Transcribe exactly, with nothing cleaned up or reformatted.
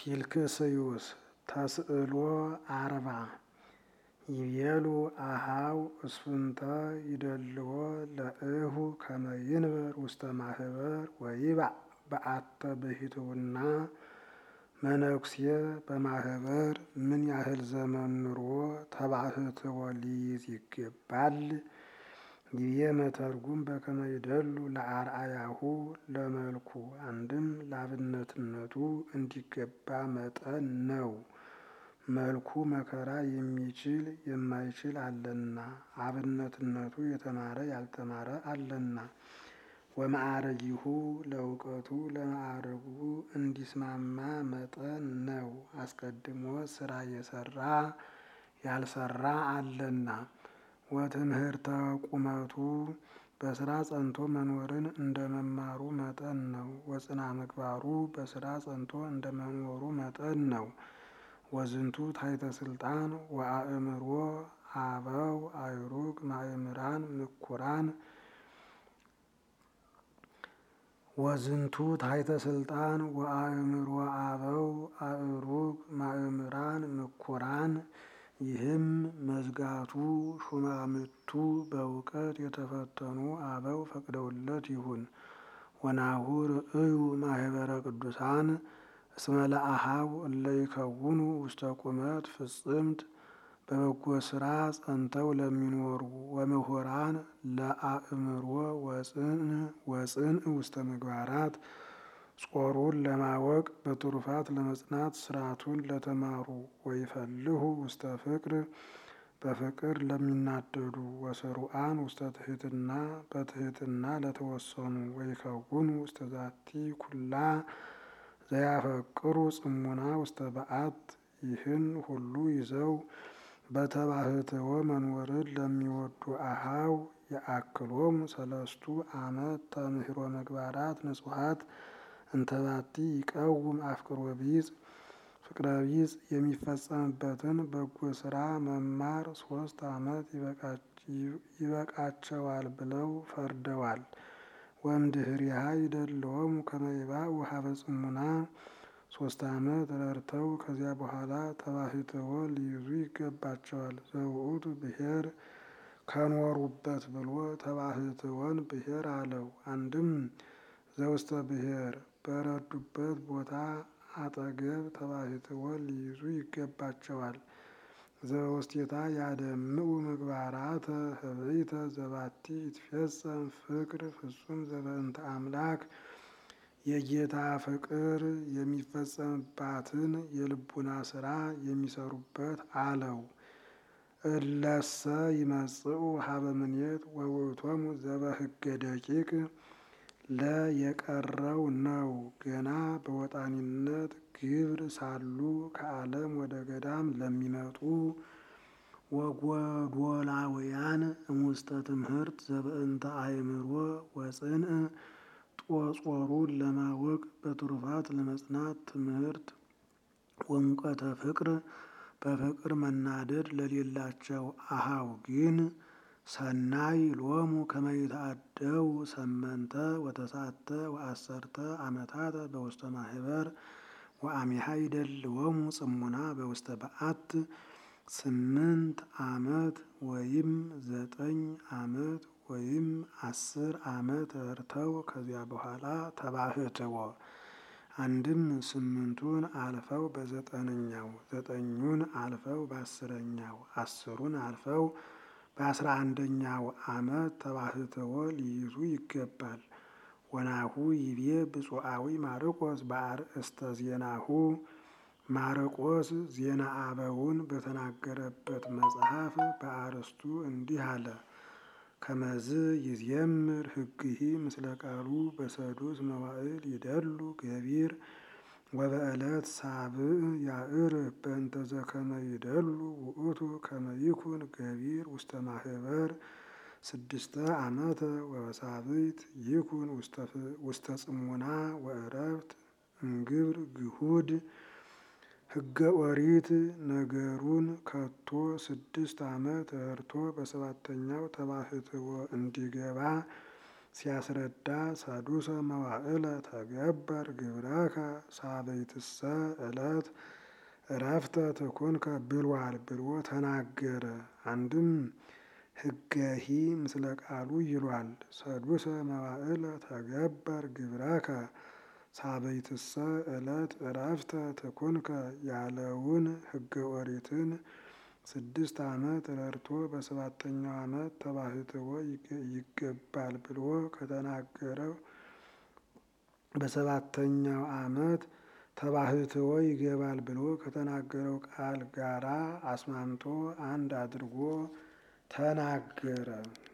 ኪልክስዩስ ተስእሎ አርባ ይቤሉ አሃው እስፍንተ ይደልዎ ለእሁ ከመ ይንበር ውስተ ማህበር ወይባእ በአተ ብሂትውና መነኩሴ በማህበር ምን ያህል ዘመን ኑሮ ተባህትዎ ሊይዝ ይገባል? ይቤ መተርጉም በከመ ይደሉ ለአርአያሁ ለመልኩ አንድም ለአብነትነቱ እንዲገባ መጠን ነው። መልኩ መከራ የሚችል የማይችል አለና፣ አብነትነቱ የተማረ ያልተማረ አለና። ወማዕረጊሁ ለእውቀቱ ለማዕረጉ እንዲስማማ መጠን ነው። አስቀድሞ ስራ የሰራ ያልሰራ አለና። ወትምህርተ ቁመቱ በስራ ጸንቶ መኖርን እንደ መማሩ መጠን ነው። ወጽና ምግባሩ በስራ ጸንቶ እንደ መኖሩ መጠን ነው። ወዝንቱ ታሕተ ስልጣን ወአእምሮ አበው አእሩግ ማእምራን ምኩራን ወዝንቱ ታሕተ ስልጣን ወአእምሮ አበው አእሩግ ማእምራን ምኩራን ይህም መዝጋቱ ሹማምቱ በእውቀት የተፈተኑ አበው ፈቅደውለት ይሁን። ወናሁ ርእዩ ማህበረ ቅዱሳን እስመ ለአሃው እለ ይከውኑ ውስተ ቁመት ፍጽምት በበጎ ስራ ጸንተው ለሚኖሩ ወምሁራን ለአእምሮ ወጽንዕ ውስተ ምግባራት ጾሩን ለማወቅ በትሩፋት ለመጽናት ስርዓቱን ለተማሩ ወይፈልሁ ውስተ ፍቅር በፍቅር ለሚናደዱ ወስሩዓን ውስተ ትሕትና በትሕትና ለተወሰኑ ወይከውኑ ውስተ ዛቲ ኩላ ዘያፈቅሩ ጽሙና ውስተ በዓት ይህን ሁሉ ይዘው በተባህትዎ መኖርን ለሚወዱ አሃው የአክሎሙ ሰለስቱ ዓመት ተምህሮ ምግባራት ንጹሐት እንተባቲ ይቀውም አፍቅሮ ቢጽ ፍቅረ ቢጽ የሚፈጸምበትን በጎ ስራ መማር ሶስት ዓመት ይበቃቸዋል ብለው ፈርደዋል። ወእምድኅሪሃ ይደልዎሙ ከመ ይባኡ ሀበ ጽሙና ሶስት ዓመት ረድተው ከዚያ በኋላ ተባህትዎ ሊይዙ ይገባቸዋል። ዘውእቱ ብሔር ከኖሩበት ብሎ ተባህትዎን ብሔር አለው። አንድም ዘውስተ ብሔር በረዱበት ቦታ አጠገብ ተባህትዎ ሊይዙ ይገባቸዋል። ዘውስቴታ ያደምኡ ምግባራተ ህብይተ ዘባቲ ይትፌጸም ፍቅር ፍጹም ዘበእንተ አምላክ የጌታ ፍቅር የሚፈጸምባትን የልቡና ስራ የሚሰሩበት አለው። እለሰ ይመጽኡ ሀበ ምኔት ወውእቶሙ ዘበህገ ደቂቅ ለየቀረው ነው። ገና በወጣኒነት ግብር ሳሉ ከዓለም ወደ ገዳም ለሚመጡ ወጎዶላውያን እሙስተ ትምህርት ዘበእንተ አእምሮ ወጽንዕ ጦጾሩን ለማወቅ በትሩፋት ለመጽናት ትምህርት ወሙቀተ ፍቅር በፍቅር መናደድ ለሌላቸው አሃው ግን ሰናይ ሎሙ ከመ ይትአደው ሰመንተ ወተሳተ ወአሰርተ ዓመታተ በውስተ ማህበር ወአሚሃ ይደልዎሙ ጽሙና በውስተ በዓት ስምንት ዓመት ወይም ዘጠኝ ዓመት ወይም አስር ዓመት ረድተው ከዚያ በኋላ ተባህትዎ አንድም ስምንቱን አልፈው በዘጠነኛው ዘጠኙን አልፈው በአስረኛው አስሩን አልፈው በአስራ አንደኛው ዓመት ተባህትዎ ሊይዙ ይገባል። ወናሁ ይቤ ብፁዓዊ ማርቆስ በአርእስተ ዜናሁ ማርቆስ ዜና አበውን በተናገረበት መጽሐፍ በአርእስቱ እንዲህ አለ። ከመዝ ይዜምር ህግሂ ምስለ ቃሉ በሰዱስ መዋዕል ይደሉ ገቢር ወበዕለት ሳብዕ ያዕርፍ በእንተ ዘከመ ይደሉ ውእቱ ከመ ይኩን ገቢር ውስተ ማህበር ስድስተ ዓመተ ወበሳብዕት ይኩን ውስተ ጽሙና ወዕረፍት እምግብር ግሁድ ህገ ኦሪት ነገሩን ከቶ ስድስት ዓመት ረድቶ በሰባተኛው ተባህትዎ እንዲገባ ሲያስረዳ ሰዱሰ መዋዕለ ተገበር ግብረከ ሳበይትሰ ዕለት እረፍተ ትኩንከ ብሏል ብሎ ተናገረ። አንድም ህገሂ ምስለ ቃሉ ይሏል። ሰዱሰ መዋዕለ ተገበር ግብረከ ሳበይትሰ ዕለት እረፍተ ትኩንከ ያለውን ህገ ኦሪትን ስድስት ዓመት ረድቶ በሰባተኛው ዓመት ተባህትዎ ይገባል ብሎ ከተናገረው በሰባተኛው ዓመት ተባህትዎ ይገባል ብሎ ከተናገረው ቃል ጋራ አስማምቶ አንድ አድርጎ ተናገረ።